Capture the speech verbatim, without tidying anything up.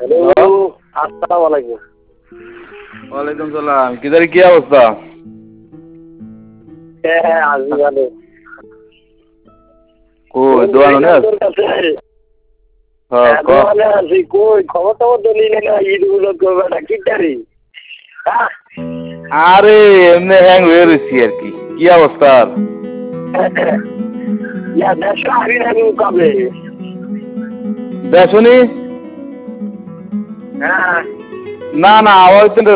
Hello, আসসালামু আলাইকুম। ওয়ালাইকুম সালাম। কিদার কি অবস্থা? হ্যাঁ হ্যাঁ আছি ভালো। কই দোয়ানো নেই? তোর কাছে হ্যাঁ ক। দোয়ানে আছি। কই খবর টবর তো নিলে না, ঈদ গুলো করবে না কি তারি? হ্যাঁ আরে এমনি হ্যাং হয়ে রয়েছি আর কি। কি অবস্থা? ইয়া দেড়শো আগে রাখবো কবে? দেখ শুনি। হ্যাঁ না না আওয়াজ